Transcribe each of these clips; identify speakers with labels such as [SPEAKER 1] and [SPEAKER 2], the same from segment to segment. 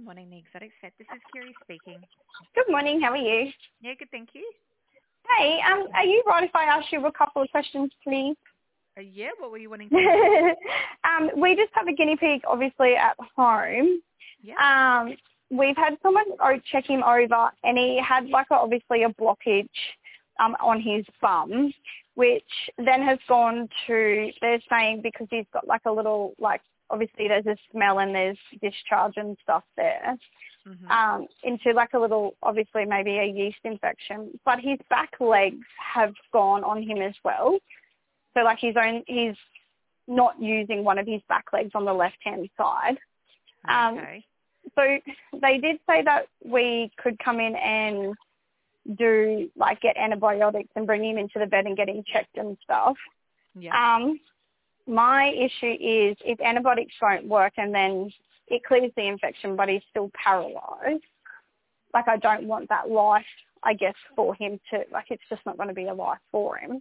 [SPEAKER 1] Morning, the Exotic Set. This is Kiri speaking.
[SPEAKER 2] Good morning. How are you?
[SPEAKER 1] Yeah, good, thank you.
[SPEAKER 2] Hey, are you right if I ask you a couple of questions, please?
[SPEAKER 1] Yeah, what were you wanting to know?
[SPEAKER 2] We just have a guinea pig, obviously, at home.
[SPEAKER 1] Yeah.
[SPEAKER 2] We've had someone check him over, and he had obviously a blockage on his bum, which then has gone to, they're saying because he's got a little, obviously there's a smell and there's discharge and stuff there, into a little, obviously maybe a yeast infection. But his back legs have gone on him as well. So he's not using one of his back legs on the left-hand side.
[SPEAKER 1] Okay.
[SPEAKER 2] So they did say that we could come in and do, get antibiotics and bring him into the bed and get him checked and stuff.
[SPEAKER 1] Yeah.
[SPEAKER 2] My issue is if antibiotics don't work and then it clears the infection but he's still paralysed, I don't want that life, I guess, for him to, it's just not going to be a life for him.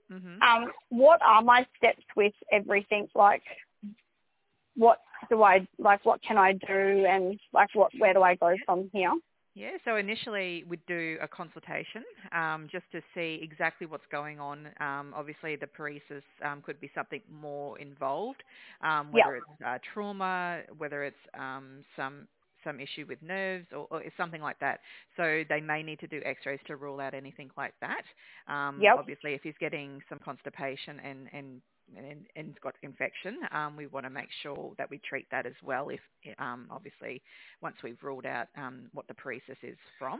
[SPEAKER 2] What are my steps with everything? What do I, what can I do and, where do I go from here?
[SPEAKER 1] Yeah, so initially we'd do a consultation just to see exactly what's going on. Obviously the paresis could be something more involved, whether it's trauma, whether it's some issue with nerves or something like that. So they may need to do x-rays to rule out anything like that. Obviously if he's getting some constipation and got infection, we want to make sure that we treat that as well if obviously once we've ruled out what the paresis is from.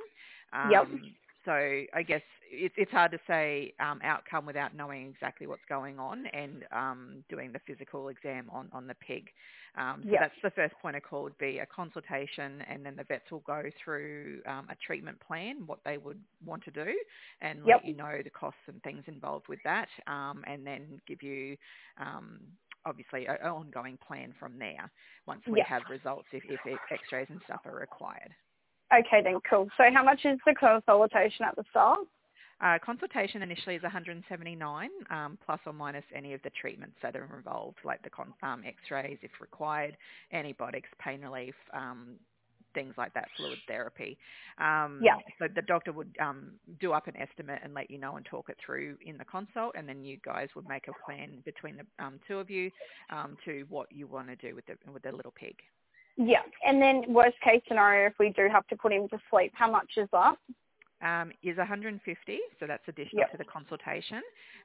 [SPEAKER 1] So I guess it's hard to say outcome without knowing exactly what's going on and doing the physical exam on the pig. So that's the first point of call would be a consultation, and then the vets will go through a treatment plan, what they would want to do, and let you know the costs and things involved with that, and then give you obviously an ongoing plan from there once we have results if x-rays and stuff are required. Okay,
[SPEAKER 2] then cool. So how much is the consultation at the start?
[SPEAKER 1] Consultation initially is $179, plus or minus any of the treatments that are involved, like the x-rays if required, antibiotics, pain relief, things like that, fluid therapy. So the doctor would do up an estimate and let you know and talk it through in the consult, and then you guys would make a plan between the two of you to what you want to do with the little pig.
[SPEAKER 2] Yeah, and then worst case scenario, if we do have to put him to sleep, how much is that?
[SPEAKER 1] Is $150, so that's additional to the consultation.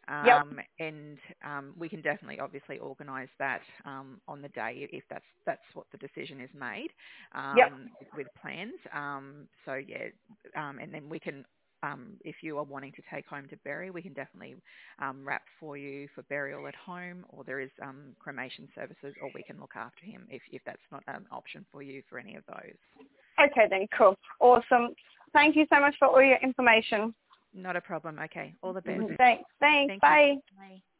[SPEAKER 1] And we can definitely obviously organise that on the day if that's what the decision is made with plans. And then we can, if you are wanting to take home to bury, we can definitely wrap for you for burial at home, or there is cremation services, or we can look after him if that's not an option for you for any of those.
[SPEAKER 2] Okay then, cool. Awesome. Thank you so much for all your information.
[SPEAKER 1] Not a problem. Okay. All the best.
[SPEAKER 2] Thanks. Bye.
[SPEAKER 1] Bye.